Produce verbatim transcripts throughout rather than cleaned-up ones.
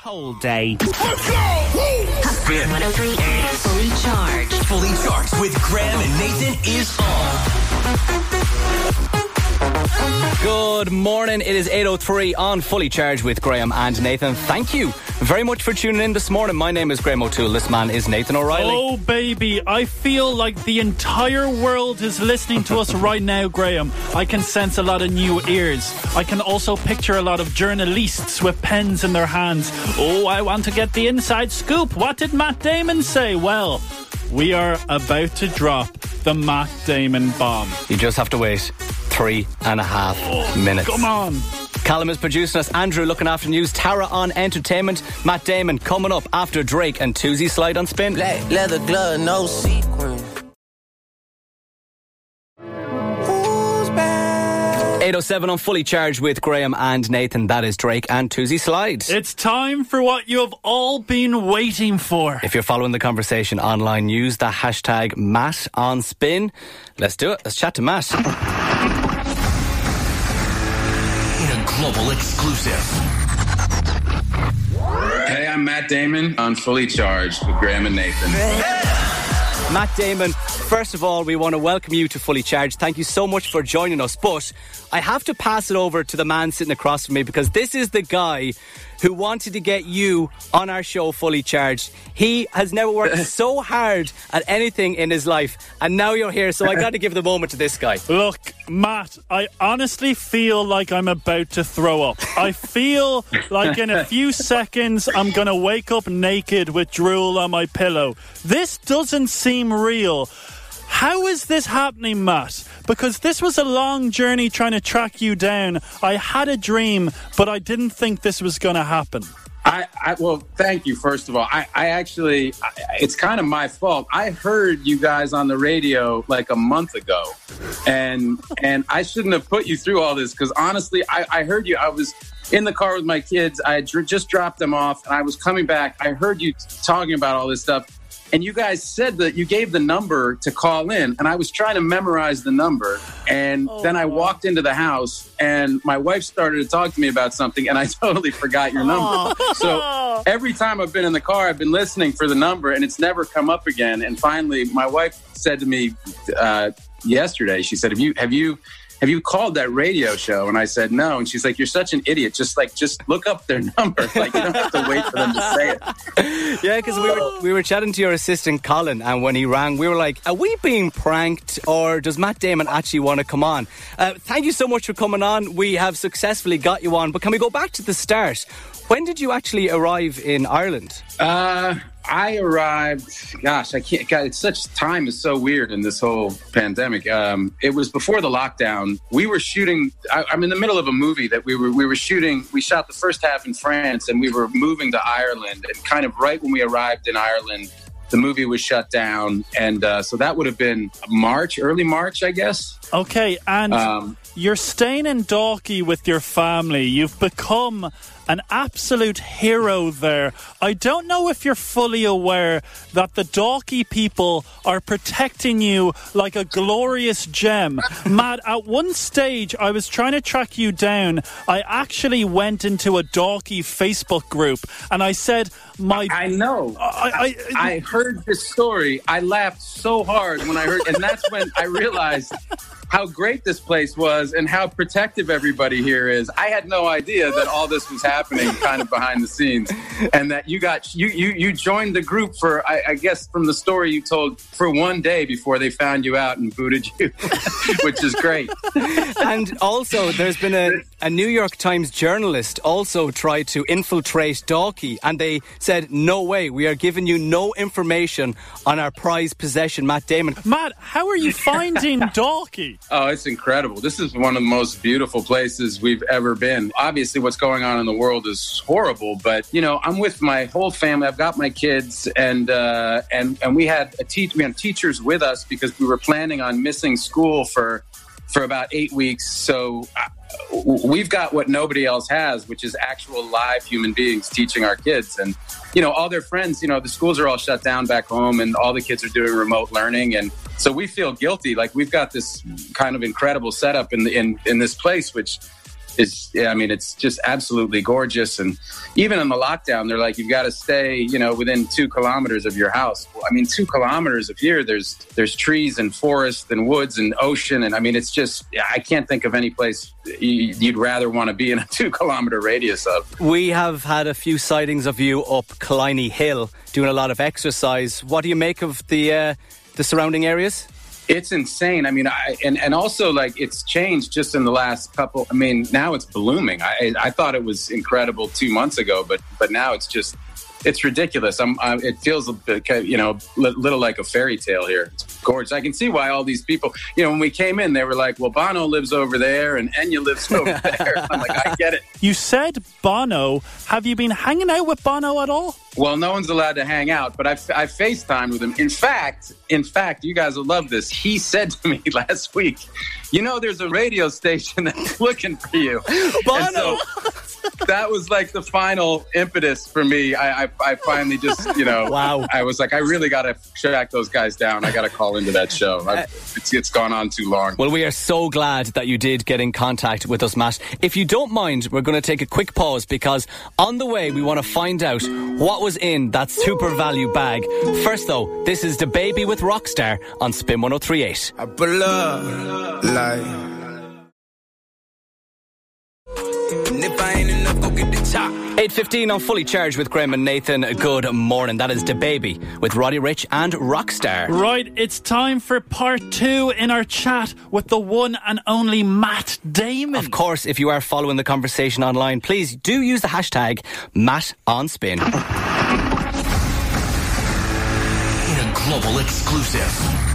whole day. Let's go! Spin one oh three is fully charged. Fully charged with Graham and Nathan is on. Good morning. It is eight oh three on Fully Charged with Graham and Nathan. Thank you very much for tuning in this morning. My name is Graham O'Toole. This man is Nathan O'Reilly. Oh, baby. I feel like the entire world is listening to us right now, Graham. I can sense a lot of new ears. I can also picture a lot of journalists with pens in their hands. Oh, I want to get the inside scoop. What did Matt Damon say? Well, we are about to drop the Matt Damon bomb. You just have to wait three and a half oh, minutes. Come on. Callum is producing us, Andrew looking after news, Tara on entertainment, Matt Damon coming up after Drake and Tuesday Slide on Spin. Black leather glove, no sequin. eight oh seven on Fully Charged with Graham and Nathan. That is Drake and Tuesday Slide. It's time for what you have all been waiting for. If you're following the conversation online, use the hashtag Matt on Spin. Let's do it. Let's chat to Matt. Global exclusive. Hey, I'm Matt Damon on Fully Charged with Graham and Nathan. Matt Damon, first of all, we want to welcome you to Fully Charged. Thank you so much for joining us. But I have to pass it over to the man sitting across from me because this is the guy who wanted to get you on our show Fully Charged. He has never worked so hard at anything in his life, and now you're here, so I got to give the moment to this guy. Look, Matt, I honestly feel like I'm about to throw up. I feel like in a few seconds I'm going to wake up naked with drool on my pillow. This doesn't seem real. How is this happening, Matt? Because this was a long journey trying to track you down. I had a dream, but I didn't think this was going to happen. I, I well, thank you, first of all. I, I actually, I, it's kind of my fault. I heard you guys on the radio like a month ago, and and I shouldn't have put you through all this because honestly, I, I heard you. I was in the car with my kids. I had dr- just dropped them off, and I was coming back. I heard you t- talking about all this stuff. And you guys said that you gave the number to call in, and I was trying to memorize the number. And oh, then I walked into the house, and my wife started to talk to me about something, and I totally forgot your number. Oh. So every time I've been in the car, I've been listening for the number, and it's never come up again. And finally, my wife said to me uh, yesterday, she said, "Have you have you?" Have you called that radio show? And I said, no. And she's like, you're such an idiot. Just like, just look up their number. Like, you don't have to wait for them to say it. Yeah, because we were, we were chatting to your assistant, Colin, and when he rang, we were like, are we being pranked or does Matt Damon actually want to come on? Uh, thank you so much for coming on. We have successfully got you on. But can we go back to the start? When did you actually arrive in Ireland? Uh... I arrived, gosh, I can't, God, it's such, time is so weird in this whole pandemic. Um, it was before the lockdown. We were shooting, I, I'm in the middle of a movie that we were, we were shooting, we shot the first half in France and we were moving to Ireland. And kind of right when we arrived in Ireland, the movie was shut down. And uh, so that would have been March, early March, I guess. Okay, and um, you're staying in Dalkey with your family. You've become an absolute hero there. I don't know if you're fully aware that the Dalkey people are protecting you like a glorious gem. Matt, at one stage, I was trying to track you down. I actually went into a Dalkey Facebook group and I said, my... I know. I, I, I heard this story. I laughed so hard when I heard, and that's when I realized how great this place was and how protective everybody here is. I had no idea that all this was happening kind of behind the scenes, and that you got you you you joined the group for I, I guess from the story you told for one day before they found you out and booted you, which is great. And also, there's been a, a New York Times journalist also tried to infiltrate Dalkey, and they said, "No way, we are giving you no information on our prized possession, Matt Damon." Matt, how are you finding Dalkey? Oh, it's incredible. This is one of the most beautiful places we've ever been. Obviously, what's going on in the world is horrible, but, you know, I'm with my whole family. I've got my kids, and uh, and and we had a te- we had teachers with us because we were planning on missing school for for about eight weeks. So uh, we've got what nobody else has, which is actual live human beings teaching our kids. And, you know, all their friends, you know, the schools are all shut down back home and all the kids are doing remote learning. And so we feel guilty. Like we've got this kind of incredible setup in, in, in this place, which is, yeah, I mean, it's just absolutely gorgeous. And even in the lockdown, they're like, you've got to stay, you know, within two kilometers of your house. Well, I mean, two kilometers of here, there's there's trees and forest and woods and ocean. And I mean, it's just, I can't think of any place you'd rather want to be in a two kilometer radius of. We have had a few sightings of you up Killiney Hill doing a lot of exercise. What do you make of the uh, the surrounding areas? It's insane. I mean, I, and, and also, like, it's changed just in the last couple. I mean, now it's blooming. I I thought it was incredible two months ago, but but now it's just, it's ridiculous. I'm, I, it feels, a bit, you know, a little like a fairy tale here. It's gorgeous. I can see why all these people, you know, when we came in, they were like, well, Bono lives over there and Enya lives over there. I'm like, I get it. You said Bono. Have you been hanging out with Bono at all? Well, no one's allowed to hang out, but I've, I've FaceTimed with him. In fact, in fact, you guys will love this. He said to me last week, you know, there's a radio station that's looking for you. Bono! That was like the final impetus for me. I, I, I finally just, you know, wow. I was like, I really got to track those guys down. I got to call into that show. I, it's, it's gone on too long. Well, we are so glad that you did get in contact with us, Matt. If you don't mind, we're going to take a quick pause because on the way, we want to find out what was in that super value bag. First, though, this is DaBaby with Rockstar on Spin one oh three point eight. I pull up like... If I ain't enough, go get the top. eight fifteen on Fully Charged with Graham and Nathan. Good morning. That is DaBaby with Roddy Ricch and Rockstar. Right, it's time for part two in our chat with the one and only Matt Damon. Of course, if you are following the conversation online, please do use the hashtag MattOnSpin. In a global exclusive.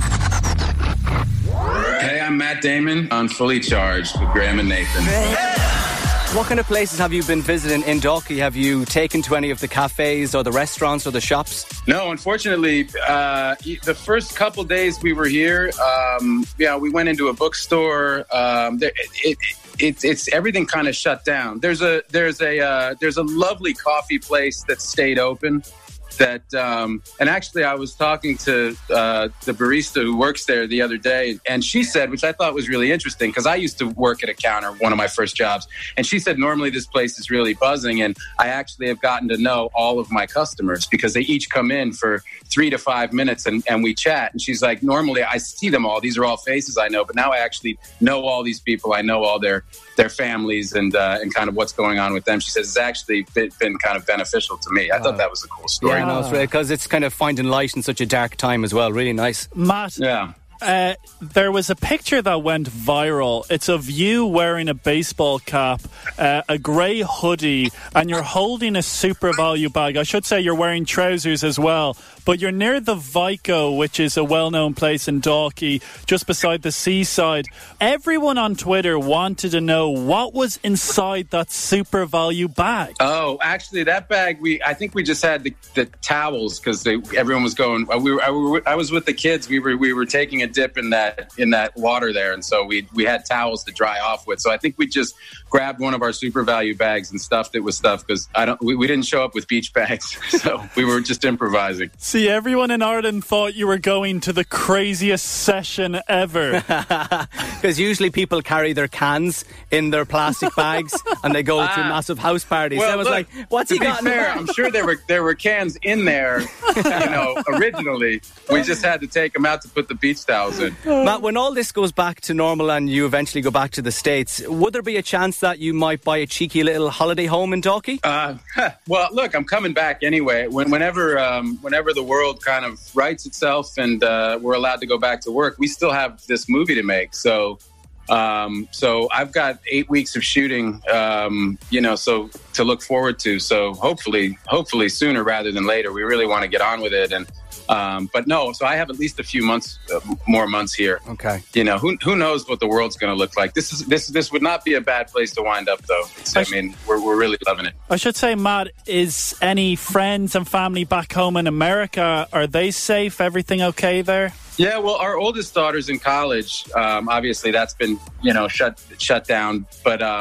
Hey, I'm Matt Damon on Fully Charged with Graham and Nathan. What kind of places have you been visiting in Dalkey? Have you taken to any of the cafes or the restaurants or the shops? No, unfortunately, uh, the first couple days we were here, um, yeah, we went into a bookstore. Um, there, it, it, it, it's everything kind of shut down. There's a there's a uh, there's a lovely coffee place that stayed open. That um, and actually, I was talking to uh, the barista who works there the other day, and she said, which I thought was really interesting, because I used to work at a counter, one of my first jobs, and she said normally this place is really buzzing, and I actually have gotten to know all of my customers because they each come in for three to five minutes and, and we chat. And she's like, normally I see them all; these are all faces I know, but now I actually know all these people. I know all their their families and uh, and kind of what's going on with them. She says it's actually been, been kind of beneficial to me. I thought that was a cool story. Yeah, no, it's because it's kind of finding light in such a dark time as well. Really nice. Matt, yeah. Uh, there was a picture that went viral. It's of you wearing a baseball cap, uh, a grey hoodie, and you're holding a super value bag. I should say you're wearing trousers as well. But you're near the Vico, which is a well-known place in Dalkey, just beside the seaside. Everyone on Twitter wanted to know what was inside that super value bag. Oh, actually, that bag, we I think we just had the, the towels because everyone was going. We were, I, we were, I was with the kids. We were we were taking a dip in that in that water there, and so we we had towels to dry off with. So I think we just grabbed one of our super value bags and stuffed it with stuff because I don't. We, we didn't show up with beach bags, so we were just improvising. See, everyone in Ireland thought you were going to the craziest session ever. Because usually people carry their cans in their plastic bags and they go ah. to massive house parties. Well, I was look, like, what's he got? Fair, I'm sure there were there were cans in there, you know, originally. We just had to take them out to put the beach towels in. Matt, when all this goes back to normal and you eventually go back to the States, would there be a chance that you might buy a cheeky little holiday home in Dalkey? Uh, well, look, I'm coming back anyway. When, whenever, um, whenever the world kind of rights itself and uh, we're allowed to go back to work, we still have this movie to make. So, um, so I've got eight weeks of shooting, um, you know, so to look forward to. So hopefully, hopefully sooner rather than later. We really want to get on with it. And Um, but no, so I have at least a few months, uh, more months here. Okay. You know, who who knows what the world's going to look like? This is this this would not be a bad place to wind up, though. It's, I, I mean, we're we're really loving it. I should say, Matt, is any friends and family back home in America, are they safe? Everything okay there? Yeah, well, our oldest daughter's in college. Um, obviously, that's been, you know, shut shut down. But um,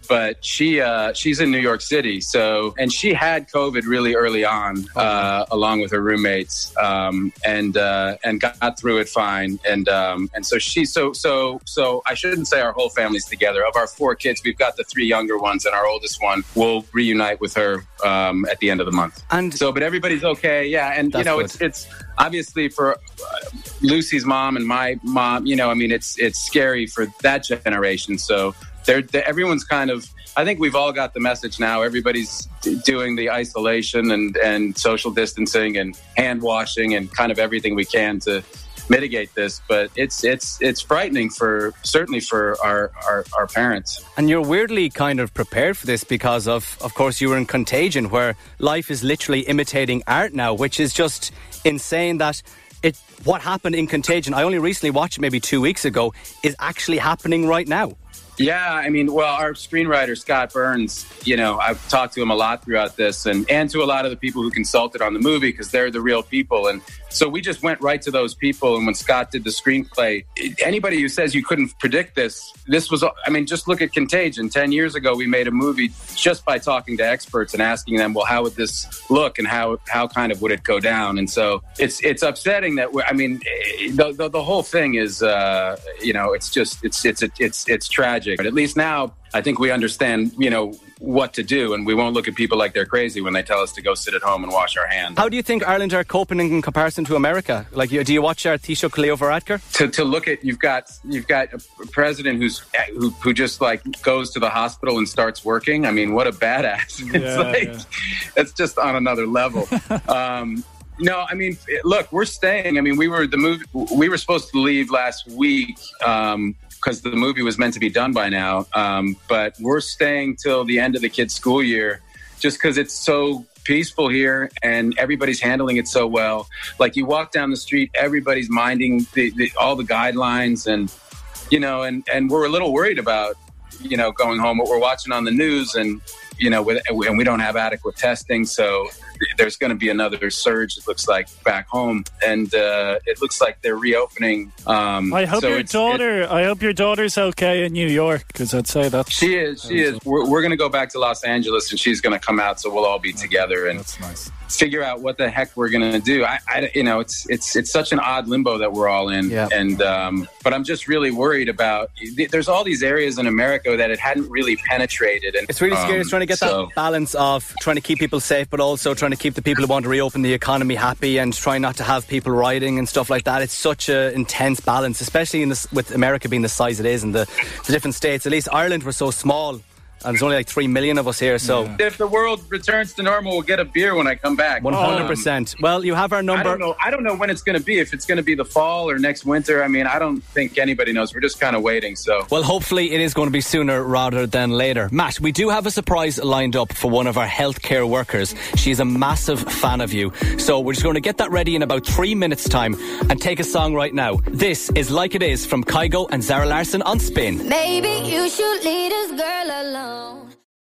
but she uh, she's in New York City. So, and she had COVID really early on, uh, along with her roommates, um, and uh, and got through it fine. And um, and so she so so so I shouldn't say our whole family's together. Of our four kids, we've got the three younger ones, and our oldest one will reunite with her um, at the end of the month. And so, but everybody's okay. Yeah, and you know, good. it's it's obviously for uh, Lucy's mom and my mom. You know, I mean, it's it's scary for that generation. So they're, they're everyone's kind of. I think we've all got the message now. Everybody's doing the isolation and, and social distancing and hand washing and kind of everything we can to mitigate this. But it's it's it's frightening for certainly for our, our, our parents. And you're weirdly kind of prepared for this because of, of course, you were in Contagion, where life is literally imitating art now, which is just insane that it what happened in Contagion, I only recently watched it maybe two weeks ago, is actually happening right now. Yeah, I mean, well, our screenwriter, Scott Burns, you know, I've talked to him a lot throughout this and, and to a lot of the people who consulted on the movie because they're the real people. And so we just went right to those people. And when Scott did the screenplay, anybody who says you couldn't predict this, this was, I mean, just look at Contagion. Ten years ago, we made a movie just by talking to experts and asking them, well, how would this look and how how kind of would it go down? And so it's it's upsetting that, we're, I mean, the, the, the whole thing is, uh, you know, it's just, it's, it's, it's, it's, it's tragic. But at least now, I think we understand, you know, what to do, and we won't look at people like they're crazy when they tell us to go sit at home and wash our hands. How do you think Ireland are coping in comparison to America? Like, do you watch our Taoiseach Leo Varadkar? To to look at, you've got you've got a president who's who who just like goes to the hospital and starts working. I mean, what a badass! Yeah, it's like yeah. It's just on another level. um, No, I mean, look, we're staying. I mean, we were the movie. We were supposed to leave last week um, because the movie was meant to be done by now. Um, but we're staying till the end of the kids' school year, just because it's so peaceful here and everybody's handling it so well. Like, you walk down the street, everybody's minding the, the, all the guidelines, and you know, and and we're a little worried about, you know, going home. What we're watching on the news, and you know, with, and we don't have adequate testing, so there's going to be another surge, it looks like, back home, and uh, it looks like they're reopening. Um, I hope so your it's, daughter. It, I hope your daughter's okay in New York, because I'd say that she is. She is. We're, we're going to go back to Los Angeles, and she's going to come out, so we'll all be together and that's nice. Figure out what the heck we're going to do. I, I, you know, it's it's it's such an odd limbo that we're all in, yeah. and um, but I'm just really worried about. There's all these areas in America that it hadn't really penetrated, and it's really scary. Um, it's trying to get so. that balance of trying to keep people safe, but also trying to keep the people who want to reopen the economy happy, and trying not to have people rioting and stuff like that. It's such an intense balance, especially in this, with America being the size it is, and the, the different states. At least Ireland, we're so small. And there's only like three million of us here, so... Yeah. If the world returns to normal, we'll get a beer when I come back. one hundred percent. Um, well, you have our number. I don't know, I don't know when it's going to be, if it's going to be the fall or next winter. I mean, I don't think anybody knows. We're just kind of waiting, so... Well, hopefully it is going to be sooner rather than later. Matt, we do have a surprise lined up for one of our healthcare workers. She's a massive fan of you. So we're just going to get that ready in about three minutes' time and take a song right now. This is Like It Is from Kygo and Zara Larsson on Spin. Maybe you should leave this girl alone.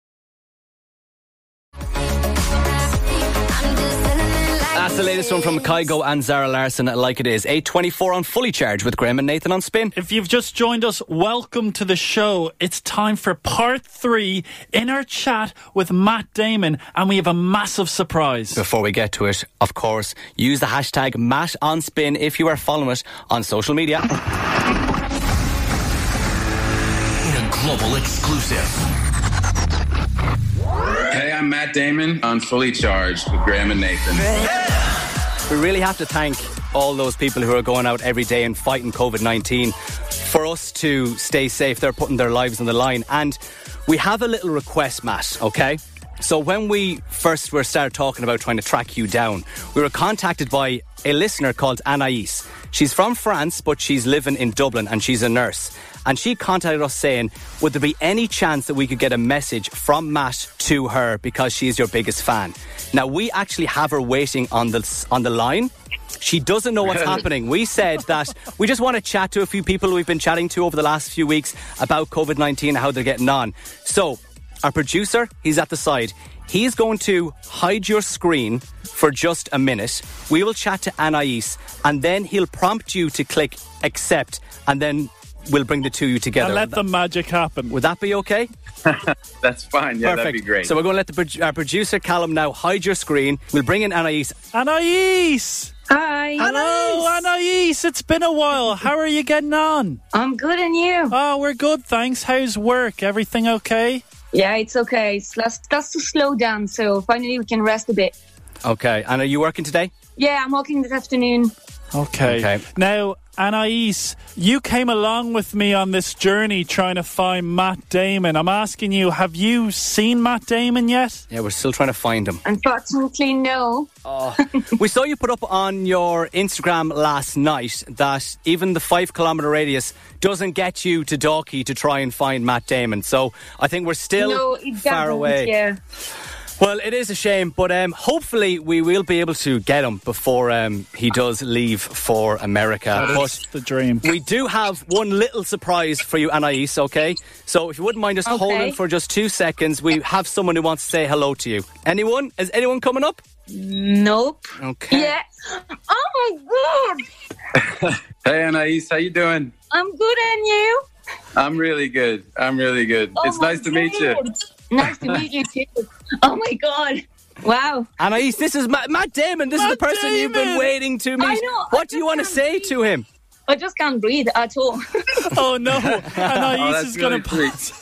That's the latest one from Kygo and Zara Larsson, Like It Is. eight twenty-four on Fully Charged with Graham and Nathan on Spin. If you've just joined us, welcome to the show. It's time for part three in our chat with Matt Damon, and we have a massive surprise. Before we get to it, of course, use the hashtag Matt on Spin if you are following it on social media. In a global exclusive. Hey, I'm Matt Damon on Fully Charged with Graham and Nathan. We really have to thank all those people who are going out every day and fighting COVID nineteen. For us to stay safe, they're putting their lives on the line. And we have a little request, Matt, okay? So when we first were started talking about trying to track you down, we were contacted by a listener called Anaïs. She's from France, but she's living in Dublin, and she's a nurse. And she contacted us saying, would there be any chance that we could get a message from Matt to her because she is your biggest fan? Now, we actually have her waiting on the on the line. She doesn't know what's happening. We said that we just want to chat to a few people we've been chatting to over the last few weeks about COVID nineteen and how they're getting on. So, our producer, he's at the side. He's going to hide your screen for just a minute. We will chat to Anaïs, and then he'll prompt you to click accept, and then we'll bring the two of you together. And let the magic happen. Would that be okay? That's fine. Yeah, Perfect. that'd be great. So we're going to let the pro- our producer Callum now hide your screen. We'll bring in Anais. Anais! Hi. Hello, Anais. It's been a while. How are you getting on? I'm good, and you? Oh, we're good, thanks. How's work? Everything okay? Yeah, it's okay. It's starts to slow down, so finally we can rest a bit. Okay. And are you working today? Yeah, I'm working this afternoon. Okay. Okay. Now, Anais, you came along with me on this journey trying to find Matt Damon. I'm asking you, have you seen Matt Damon yet? Yeah, we're still trying to find him. Unfortunately, no. We saw you put up on your Instagram last night that even the five kilometre radius doesn't get you to Dalkey to try and find Matt Damon. So I think we're still no, it far doesn't, away. Yeah. Well, it is a shame, but um, hopefully we will be able to get him before um, he does leave for America. That But is the dream. we do have one little surprise for you, Anais, okay? So if you wouldn't mind just Okay. holding for just two seconds, we have someone who wants to say hello to you. Anyone? Is anyone coming up? Nope. Okay. Yeah. Oh my god. Hey, Anais, how you doing? I'm good, and you? I'm really good. I'm really good. Oh it's my nice to meet you. God. Nice to meet you too. Oh my god. Wow. Anais, this is Matt, Matt Damon. This Matt is the person you've been Damon! waiting to meet. I know, I What do you just want to can't say breathe. to him? I just can't breathe at all. Oh, no. Anais Oh, that's is going to really pass.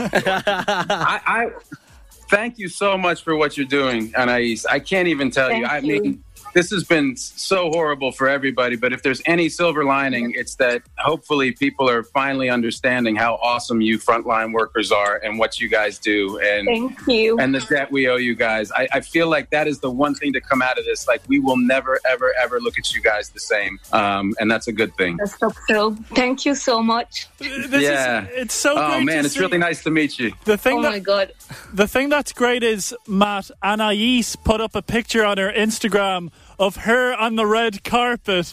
I, I thank you so much for what you're doing, Anais. I can't even tell you. Thank I you. mean, this has been so horrible for everybody, but if there's any silver lining, it's that hopefully people are finally understanding how awesome you frontline workers are and what you guys do and Thank you. and the debt we owe you guys. I, I feel like that is the one thing to come out of this. Like, we will never, ever, ever look at you guys the same. Um, and that's a good thing. Let's hope so. Thank you so much. This Yeah. is, it's so Oh, great man, to it's see. really nice to meet you. The thing Oh that my god. The thing that's great is, Matt, Anais put up a picture on her Instagram of her on the red carpet.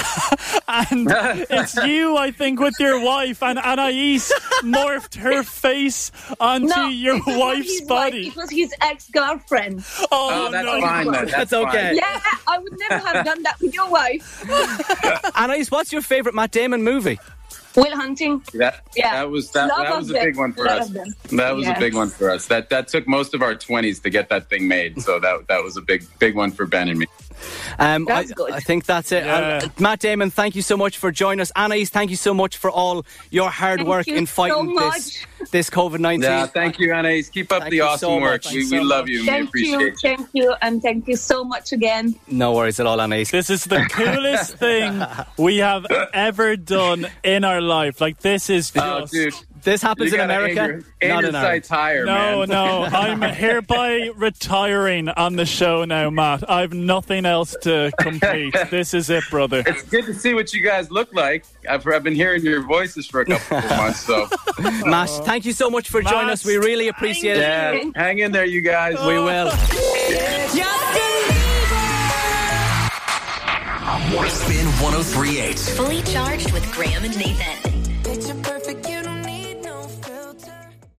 And it's you, I think, with your wife. And Anais morphed her face onto No, your it was not wife's his wife, body. it was his ex-girlfriend. Oh, Oh, that's no. fine. Then. That's, That's okay. fine. Yeah, I would never have done that with your wife. Anais, what's your favourite Matt Damon movie? Will Hunting. That, Yeah. that was that, Love that of was a them. big one for Love us. of them. That was Yeah. a big one for us. That that took most of our twenties to get that thing made. So that that was a big big one for Ben and me. Um, That's I, good. I think that's it. Yeah. Uh, Matt Damon, thank you so much for joining us. Anais, thank you so much for all your hard Thank work you in fighting so this this COVID nineteen. Yeah, thank you, Anais. Keep up Thank the you awesome so work. much. We, Thanks we so love much. you. we Thank appreciate you, you. thank you, and thank you so much again. No worries at all, Anais. This is the coolest thing we have ever done in our life. Like, this is just... Oh, dude. This happens You in gotta America, aim your, aim not your in Ireland. sights higher, No, man. no, I'm hereby retiring on the show now, Matt. I've nothing else to complete. This is it, brother. It's good to see what you guys look like. I've, I've been hearing your voices for a couple of months, so Matt, thank you so much for joining Matt, us. We really appreciate it. yeah, hang in there, you guys. We will. Spin one oh three point eight. Fully charged with Graham and Nathan.